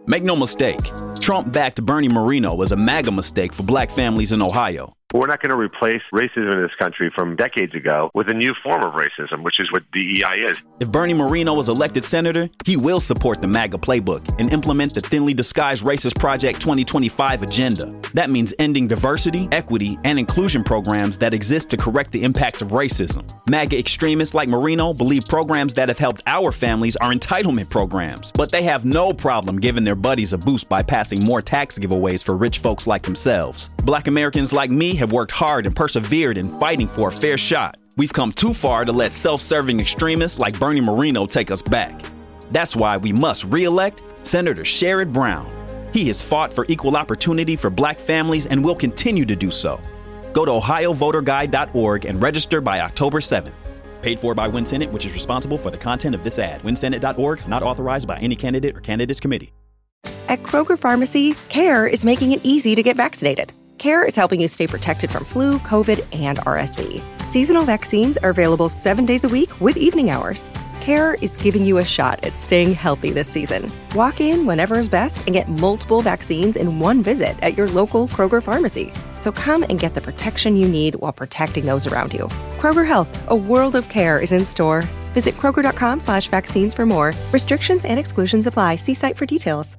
Make no mistake, Trump-backed Bernie Moreno was a MAGA mistake for black families in Ohio. We're not going to replace racism in this country from decades ago with a new form of racism, which is what DEI is. If Bernie Moreno was elected senator, he will support the MAGA playbook and implement the thinly disguised Racist Project 2025 agenda. That means ending diversity, equity, and inclusion programs that exist to correct the impacts of racism. MAGA extremists like Moreno believe programs that have helped our families are entitlement programs, but they have no problem giving their buddies a boost by passing more tax giveaways for rich folks like themselves. Black Americans like me have worked hard and persevered in fighting for a fair shot. We've come too far to let self-serving extremists like Bernie Moreno take us back. That's why we must re-elect Senator Sherrod Brown. He has fought for equal opportunity for black families and will continue to do so. Go to ohiovoterguide.org and register by October 7th. Paid for by WinSenate, which is responsible for the content of this ad. WinSenate.org, not authorized by any candidate or candidates committee. At Kroger Pharmacy, CARE is making it easy to get vaccinated. CARE is helping you stay protected from flu, COVID, and RSV. Seasonal vaccines are available 7 days a week with evening hours. CARE is giving you a shot at staying healthy this season. Walk in whenever is best and get multiple vaccines in one visit at your local Kroger Pharmacy. So come and get the protection you need while protecting those around you. Kroger Health, a world of care is in store. Visit Kroger.com/vaccines for more. Restrictions and exclusions apply. See site for details.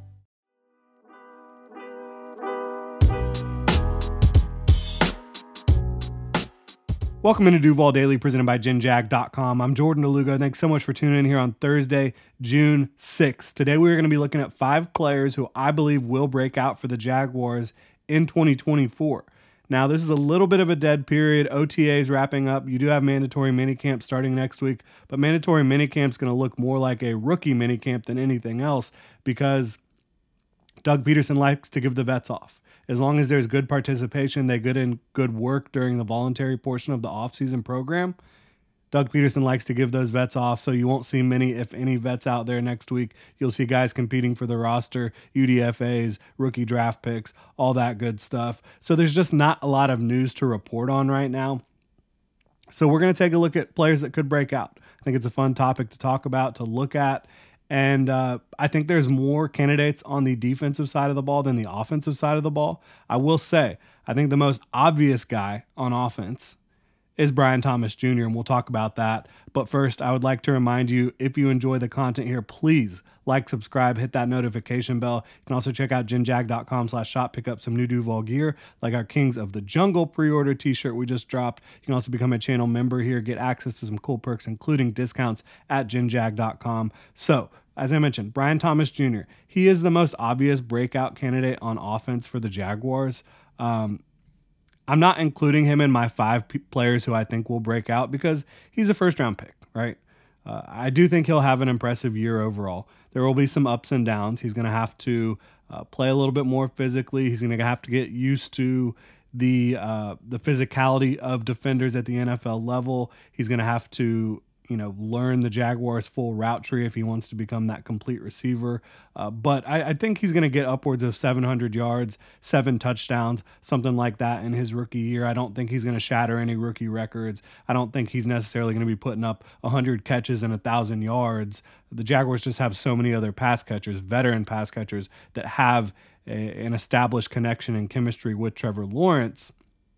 Welcome into Duval Daily, presented by GenJag.com. I'm Jordan DeLugo. Thanks so much for tuning in here on Thursday, June 6th. Today we're going to be looking at 5 players who I believe will break out for the Jaguars in 2024. Now, this is a little bit of a dead period. OTA is wrapping up. You do have mandatory minicamp starting next week, but mandatory minicamp is going to look more like a rookie minicamp than anything else because Doug Peterson likes to give the vets off. As long as there's good participation, they get in good work during the voluntary portion of the offseason program, Doug Peterson likes to give those vets off, so you won't see many, if any, vets out there next week. You'll see guys competing for the roster, UDFAs, rookie draft picks, all that good stuff. So there's just not a lot of news to report on right now. So we're going to take a look at players that could break out. I think it's a fun topic to talk about, to look at. And I think there's more candidates on the defensive side of the ball than the offensive side of the ball. I will say, I think the most obvious guy on offense is Brian Thomas Jr., and we'll talk about that. But first, I would like to remind you, if you enjoy the content here, please like, subscribe, hit that notification bell. You can also check out genjag.com/shop, pick up some new Duval gear, like our Kings of the Jungle pre-order t-shirt we just dropped. You can also become a channel member here, get access to some cool perks, including discounts at genjag.com. So, as I mentioned, Brian Thomas Jr., he is the most obvious breakout candidate on offense for the Jaguars. I'm not including him in my 5 players who I think will break out because he's a first-round pick, right? I do think he'll have an impressive year overall. There will be some ups and downs. He's going to have to play a little bit more physically. He's going to have to get used to the physicality of defenders at the NFL level. He's going to have to learn the Jaguars' full route tree if he wants to become that complete receiver. But I think he's going to get upwards of 700 yards, 7 touchdowns, something like that in his rookie year. I don't think he's going to shatter any rookie records. I don't think he's necessarily going to be putting up 100 catches and 1,000 yards. The Jaguars just have so many other pass catchers, veteran pass catchers, that have an established connection and chemistry with Trevor Lawrence.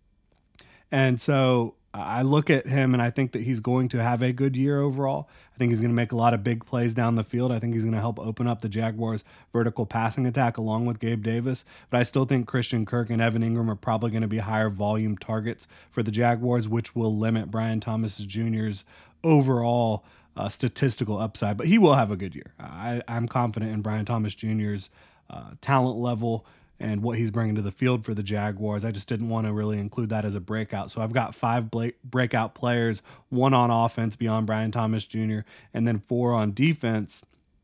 And so I look at him and I think that he's going to have a good year overall. I think he's going to make a lot of big plays down the field. I think he's going to help open up the Jaguars' vertical passing attack along with Gabe Davis. But I still think Christian Kirk and Evan Ingram are probably going to be higher volume targets for the Jaguars, which will limit Brian Thomas Jr.'s overall statistical upside. But he will have a good year. I'm confident in Brian Thomas Jr.'s talent level and what he's bringing to the field for the Jaguars. I just didn't want to really include that as a breakout. So I've got 5 breakout players, 1 on offense beyond Brian Thomas Jr., and then 4 on defense.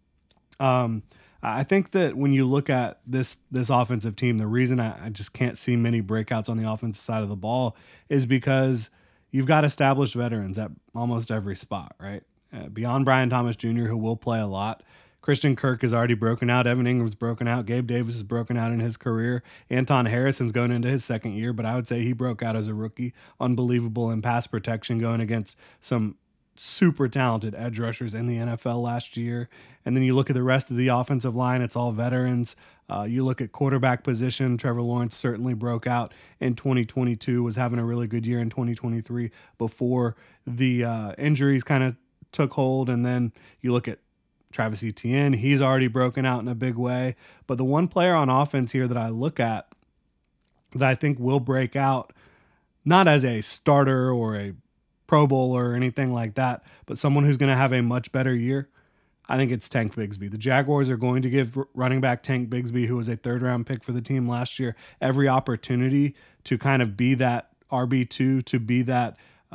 I think that when you look at this offensive team, the reason I just can't see many breakouts on the offensive side of the ball is because you've got established veterans at almost every spot, right? Beyond Brian Thomas Jr., who will play a lot. Christian Kirk is already broken out. Evan Ingram's broken out. Gabe Davis is broken out in his career. Anton Harrison's going into his second year, but I would say he broke out as a rookie. Unbelievable in pass protection, going against some super talented edge rushers in the NFL last year. And then you look at the rest of the offensive line, it's all veterans. You look at quarterback position, Trevor Lawrence certainly broke out in 2022, was having a really good year in 2023 before the injuries kind of took hold. And then you look at Travis Etienne, he's already broken out in a big way. But the one player on offense here that I look at that I think will break out, not as a starter or a Pro Bowl or anything like that, but someone who's going to have a much better year, I think it's Tank Bigsby. The Jaguars are going to give running back Tank Bigsby, who was a third-round pick for the team last year, every opportunity to kind of be that RB2, to be that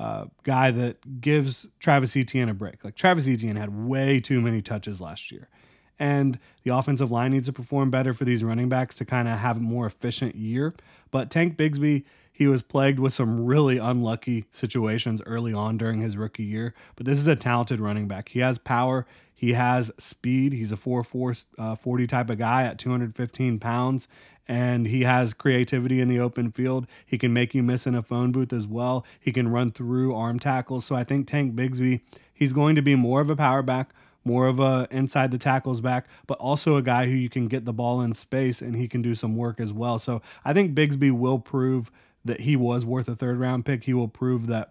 guy that gives Travis Etienne a break. Like, Travis Etienne had way too many touches last year. And the offensive line needs to perform better for these running backs to kind of have a more efficient year. But Tank Bigsby, he was plagued with some really unlucky situations early on during his rookie year. But this is a talented running back. He has power. He has speed. He's a 4.4 40 type of guy at 215 pounds. And he has creativity in the open field. He can make you miss in a phone booth as well. He can run through arm tackles. So I think Tank Bigsby, he's going to be more of a power back, more of a inside the tackles back, but also a guy who you can get the ball in space and he can do some work as well. So I think Bigsby will prove that he was worth a third-round pick. He will prove that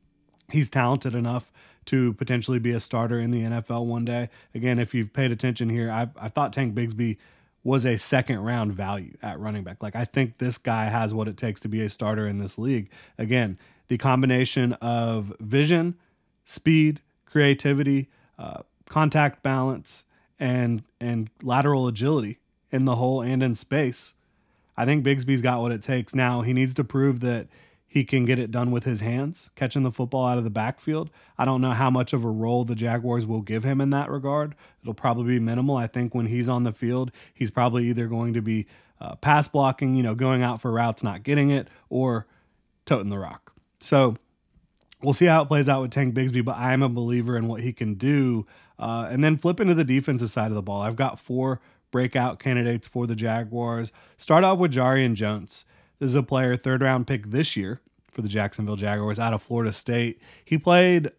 he's talented enough to potentially be a starter in the NFL one day. Again, if you've paid attention here, I thought Tank Bigsby was a second-round value at running back. Like, I think this guy has what it takes to be a starter in this league. Again, the combination of vision, speed, creativity, contact balance, and lateral agility in the hole and in space. I think Bigsby's got what it takes. Now, he needs to prove that he can get it done with his hands, catching the football out of the backfield. I don't know how much of a role the Jaguars will give him in that regard. It'll probably be minimal. I think when he's on the field, he's probably either going to be pass blocking, going out for routes, not getting it, or toting the rock. So we'll see how it plays out with Tank Bigsby, but I'm a believer in what he can do. And then flip into the defensive side of the ball. I've got 4 breakout candidates for the Jaguars. Start off with Jarrian Jones. This is a player, third-round pick this year for the Jacksonville Jaguars out of Florida State. He played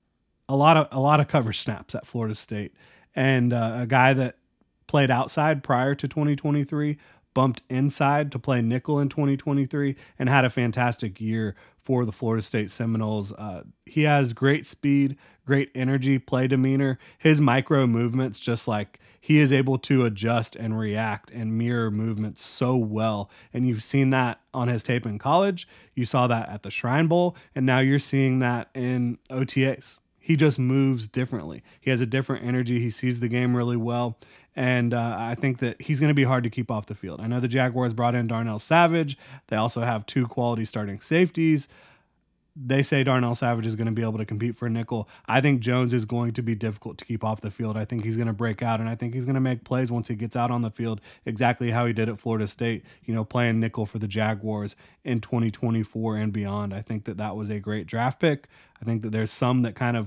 a lot of coverage snaps at Florida State, and a guy that played outside prior to 2023, bumped inside to play nickel in 2023, and had a fantastic year for the Florida State Seminoles. He has great speed, great energy, play demeanor. His micro movements, just like he is able to adjust and react and mirror movements so well. And you've seen that on his tape in college. You saw that at the Shrine Bowl, and now you're seeing that in OTAs. He just moves differently. He has a different energy. He sees the game really well. And I think that he's going to be hard to keep off the field. I know the Jaguars brought in Darnell Savage. They also have 2 quality starting safeties. They say Darnell Savage is going to be able to compete for a nickel. I think Jones is going to be difficult to keep off the field. I think he's going to break out, and I think he's going to make plays once he gets out on the field, exactly how he did at Florida State, playing nickel for the Jaguars in 2024 and beyond. I think that was a great draft pick. I think that there's some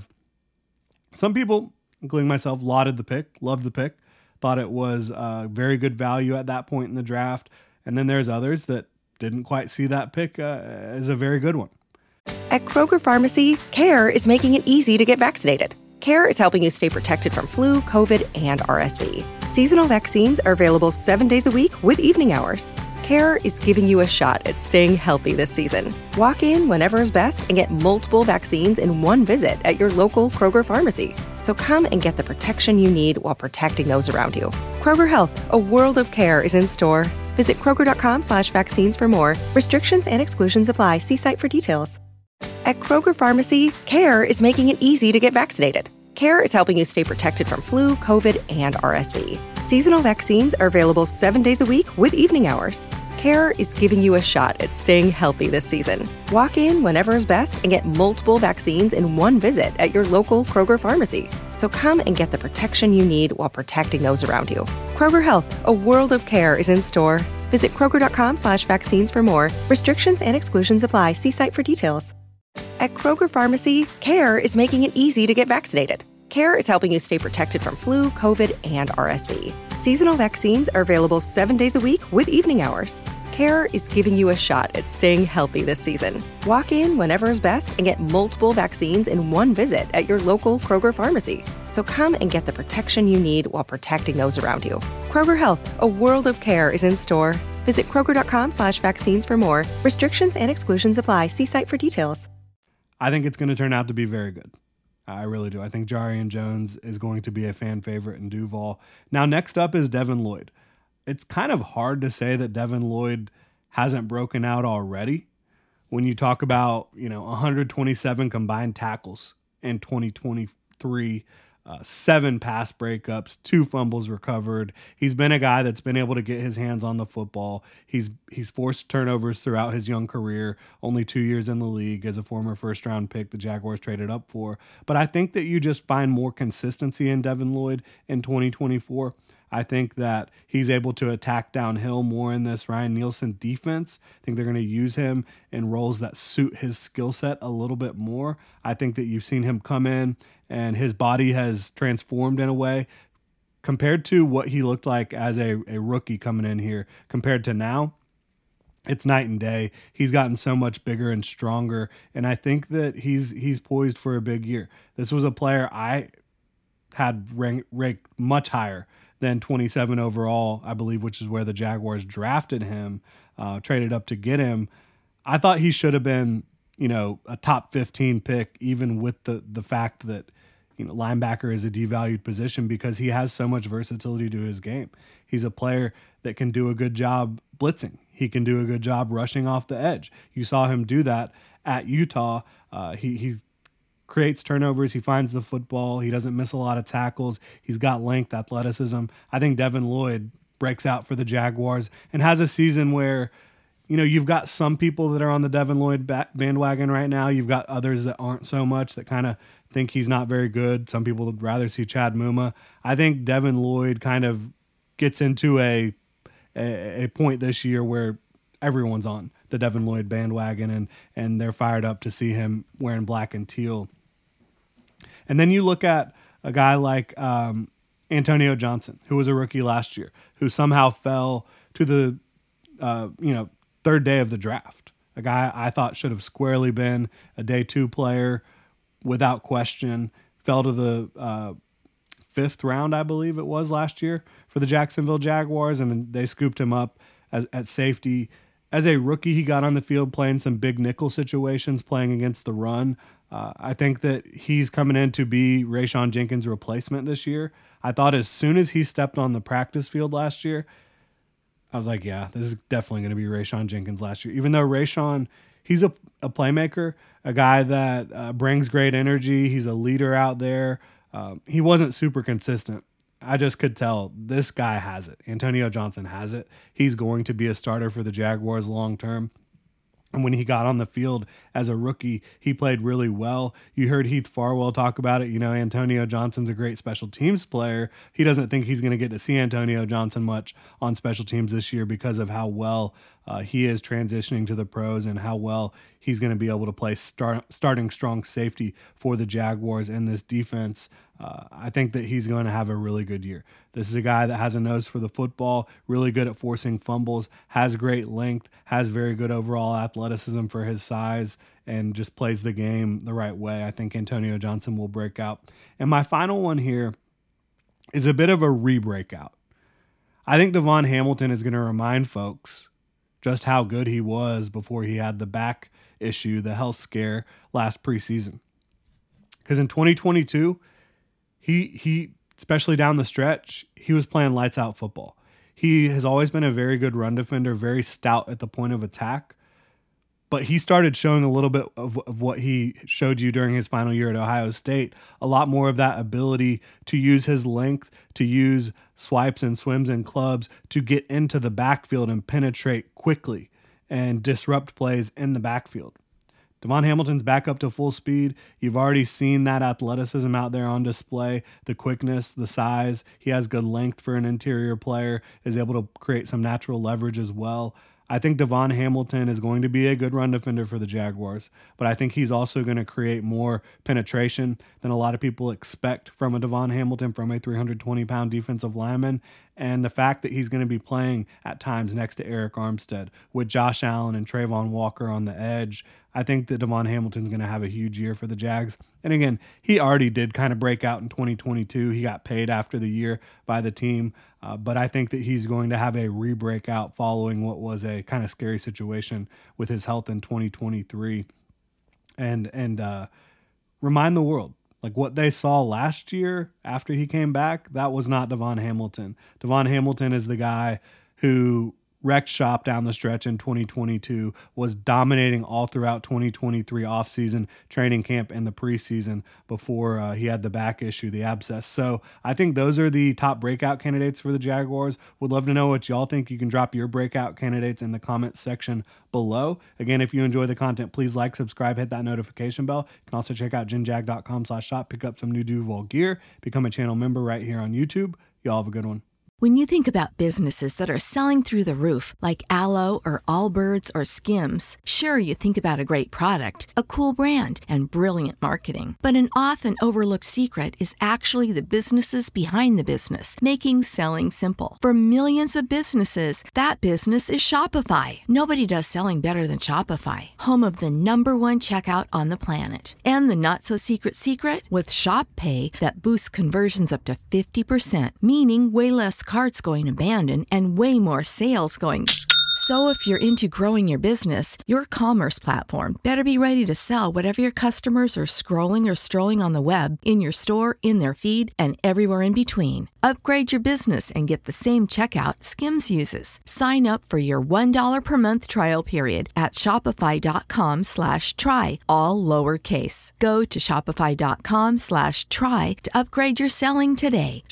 people, including myself, lauded the pick, loved the pick, thought it was very good value at that point in the draft. And then there's others that didn't quite see that pick as a very good one. At Kroger Pharmacy, CARE is making it easy to get vaccinated. CARE is helping you stay protected from flu, COVID, and RSV. Seasonal vaccines are available 7 days a week with evening hours. CARE is giving you a shot at staying healthy this season. Walk in whenever is best and get multiple vaccines in one visit at your local Kroger Pharmacy. So come and get the protection you need while protecting those around you. Kroger Health, a world of care is in store. Visit Kroger.com/vaccines for more. Restrictions and exclusions apply. See site for details. At Kroger Pharmacy, CARE is making it easy to get vaccinated. CARE is helping you stay protected from flu, COVID, and RSV. Seasonal vaccines are available 7 days a week with evening hours. CARE is giving you a shot at staying healthy this season. Walk in whenever is best and get multiple vaccines in one visit at your local Kroger Pharmacy. So come and get the protection you need while protecting those around you. Kroger Health, a world of care is in store. Visit Kroger.com/vaccines for more. Restrictions and exclusions apply. See site for details. At Kroger Pharmacy, CARE is making it easy to get vaccinated. CARE is helping you stay protected from flu, COVID, and RSV. Seasonal vaccines are available 7 days a week with evening hours. CARE is giving you a shot at staying healthy this season. Walk in whenever is best and get multiple vaccines in one visit at your local Kroger pharmacy. So come and get the protection you need while protecting those around you. Kroger Health, a world of care is in store. Visit Kroger.com/vaccines for more. Restrictions and exclusions apply. See site for details. I think it's going to turn out to be very good. I really do. I think Jarrian Jones is going to be a fan favorite in Duval. Now, next up is Devin Lloyd. It's kind of hard to say that Devin Lloyd hasn't broken out already when you talk about, 127 combined tackles in 2023, 7 pass breakups, 2 fumbles recovered. He's been a guy that's been able to get his hands on the football. He's forced turnovers throughout his young career, only 2 years in the league as a former first-round pick the Jaguars traded up for. But I think that you just find more consistency in Devin Lloyd in 2024. I think that he's able to attack downhill more in this Ryan Nielsen defense. I think they're going to use him in roles that suit his skill set a little bit more. I think that you've seen him come in and his body has transformed in a way compared to what he looked like as a rookie coming in here compared to now. It's night and day. He's gotten so much bigger and stronger, and I think that he's poised for a big year. This was a player I had ranked much higher than 27 overall, I believe, which is where the Jaguars drafted him, traded up to get him. I thought he should have been, a top 15 pick, even with the fact that, linebacker is a devalued position because he has so much versatility to his game. He's a player that can do a good job blitzing. He can do a good job rushing off the edge. You saw him do that at Utah. He creates turnovers. He finds the football. He doesn't miss a lot of tackles. He's got length, athleticism. I think Devin Lloyd breaks out for the Jaguars and has a season where, you've got some people that are on the Devin Lloyd bandwagon right now. You've got others that aren't so much, that kind of think he's not very good. Some people would rather see Chad Muma. I think Devin Lloyd kind of gets into a point this year where everyone's on the Devin Lloyd bandwagon and they're fired up to see him wearing black and teal. And then you look at a guy like Antonio Johnson, who was a rookie last year, who somehow fell to the third day of the draft. A guy I thought should have squarely been a day 2 player without question. Fell to the 5th round, I believe it was last year, for the Jacksonville Jaguars, and then they scooped him up at safety. As a rookie, he got on the field playing some big nickel situations, playing against the run. I think that he's coming in to be Rayshawn Jenkins' replacement this year. I thought as soon as he stepped on the practice field last year, I was like, yeah, this is definitely going to be Rayshawn Jenkins last year. Even though Rayshawn, he's a playmaker, a guy that brings great energy. He's a leader out there. He wasn't super consistent. I just could tell this guy has it. Antonio Johnson has it. He's going to be a starter for the Jaguars long term. And when he got on the field as a rookie, he played really well. You heard Heath Farwell talk about it. Antonio Johnson's a great special teams player. He doesn't think he's going to get to see Antonio Johnson much on special teams this year because of how well he is transitioning to the pros and how well he's going to be able to play starting strong safety for the Jaguars in this defense. I think that he's going to have a really good year. This is a guy that has a nose for the football, really good at forcing fumbles, has great length, has very good overall athleticism for his size, and just plays the game the right way. I think Antonio Johnson will break out. And my final one here is a bit of a re-breakout. I think Devon Hamilton is going to remind folks just how good he was before he had the back issue, the health scare last preseason. Because in 2022, he especially down the stretch, he was playing lights out football. He has always been a very good run defender, very stout at the point of attack. But he started showing a little bit of what he showed you during his final year at Ohio State, a lot more of that ability to use his length, to use swipes and swims and clubs to get into the backfield and penetrate quickly and disrupt plays in the backfield. Devon Hamilton's back up to full speed. You've already seen that athleticism out there on display, the quickness, the size. He has good length for an interior player, is able to create some natural leverage as well. I think Devon Hamilton is going to be a good run defender for the Jaguars, but I think he's also going to create more penetration than a lot of people expect from a Devon Hamilton, from a 320-pound defensive lineman. And the fact that he's going to be playing at times next to Eric Armstead with Josh Allen and Trayvon Walker on the edge, I think that Devon Hamilton's going to have a huge year for the Jags. And again, he already did kind of break out in 2022. He got paid after the year by the team, but I think that he's going to have a re-breakout following what was a kind of scary situation with his health in 2023. And remind the world, like what they saw last year after he came back, that was not Devon Hamilton. Devon Hamilton is the guy who wrecked shop down the stretch in 2022, was dominating all throughout 2023 offseason, training camp, and the preseason before he had the back issue, the abscess. So I think those are the top breakout candidates for the Jaguars. Would love to know what y'all think. You can drop your breakout candidates in the comments section below. Again, if you enjoy the content, please like, subscribe, hit that notification bell. You can also check out genjag.com/shop, pick up some new Duval gear, become a channel member right here on YouTube. Y'all have a good one. When you think about businesses that are selling through the roof, like Aloe or Allbirds or Skims, sure, you think about a great product, a cool brand, and brilliant marketing. But an often overlooked secret is actually the businesses behind the business, making selling simple. For millions of businesses, that business is Shopify. Nobody does selling better than Shopify, home of the #1 checkout on the planet. And the not-so-secret secret? With Shop Pay that boosts conversions up to 50%, meaning way less carts going abandoned and way more sales going. So if you're into growing your business, your commerce platform better be ready to sell whatever your customers are scrolling or strolling on the web, in your store, in their feed, and everywhere in between. Upgrade your business and get the same checkout Skims uses. Sign up for your $1 per month trial period at shopify.com/try, all lowercase. Go to shopify.com/try to upgrade your selling today.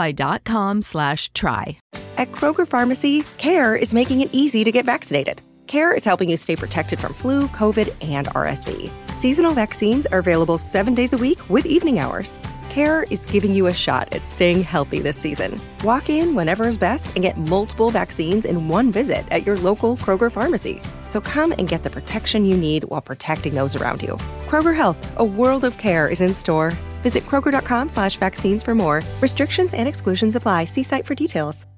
Shopify.com/try. At Kroger Pharmacy, CARE is making it easy to get vaccinated. CARE is helping you stay protected from flu, COVID, and RSV. Seasonal vaccines are available 7 days a week with evening hours. CARE is giving you a shot at staying healthy this season. Walk in whenever is best and get multiple vaccines in one visit at your local Kroger Pharmacy. So come and get the protection you need while protecting those around you. Kroger Health, a world of care, is in store. Visit Kroger.com/vaccines for more. Restrictions and exclusions apply. See site for details.